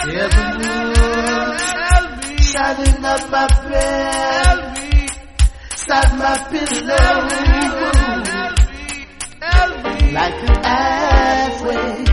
Yeah, the moon shining up my bed, side my pillow, like an halfway.